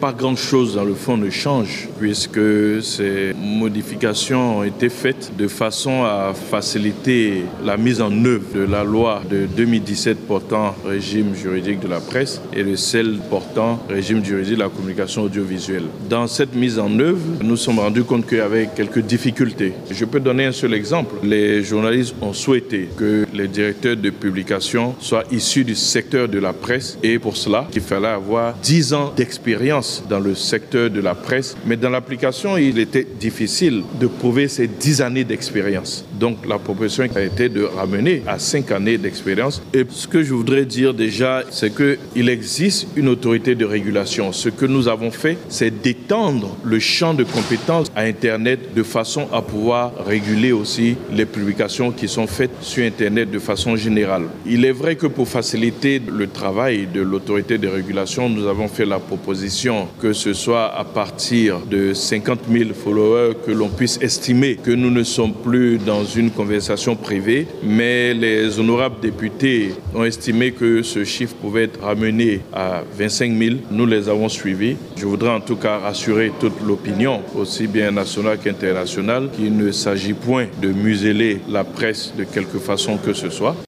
pas grand-chose dans le fond ne change, puisque ces modifications ont été faites de façon à faciliter la mise en œuvre de la loi de 2017 portant régime juridique de la presse et de celle portant régime juridique de la communication audiovisuelle. Dans cette mise en œuvre, nous nous sommes rendus compte qu'il y avait quelques difficultés. Je peux donner un seul exemple. Les journalistes ont souhaité que les directeurs de publication soient issus du secteur de la presse et pour cela, il fallait avoir 10 ans d'expérience dans le secteur de la presse. Mais dans l'application, il était difficile de prouver ces 10 années d'expérience. Donc la proposition a été de ramener à 5 années d'expérience. Et ce que je voudrais dire déjà, c'est qu'il existe une autorité de régulation. Ce que nous avons fait, c'est d'étendre le champ de compétences à Internet de façon à pouvoir réguler aussi les publications qui sont faites sur Internet de façon générale. Il est vrai que pour faciliter le travail de l'autorité de régulation, nous avons fait la proposition que ce soit à partir de 50 000 followers que l'on puisse estimer que nous ne sommes plus dans une conversation privée, mais les honorables députés ont estimé que ce chiffre pouvait être ramené à 25 000. Nous les avons suivis. Je voudrais en tout cas rassurer toute l'opinion, aussi bien nationale qu'internationale, qu'il ne s'agit point de museler la presse de quelque façon que ce soit.